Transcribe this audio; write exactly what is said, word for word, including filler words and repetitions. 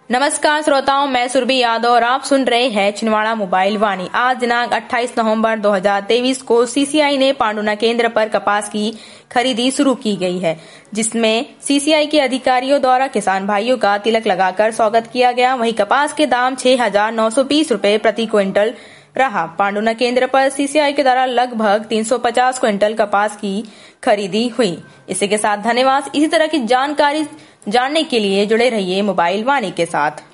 नमस्कार श्रोताओं, मैं सुरभि यादव और आप सुन रहे हैं छिंदवाड़ा मोबाइल वाणी। आज दिनांक अट्ठाईस नवंबर दो हज़ार तेईस को सीसीआई ने पांडुना केंद्र पर कपास की खरीदी शुरू की गई है, जिसमें सीसीआई के अधिकारियों द्वारा किसान भाइयों का तिलक लगाकर स्वागत किया गया। वहीं कपास के दाम छह हजार नौ सौ बीस रूपए प्रति क्विंटल रहा। पांडुना केंद्र पर सीसीआई के द्वारा लगभग तीन सौ पचास क्विंटल कपास की खरीदी हुई। इसी के साथ धन्यवाद। इसी तरह की जानकारी जानने के लिए जुड़े रहिए मोबाइल वाणी के साथ।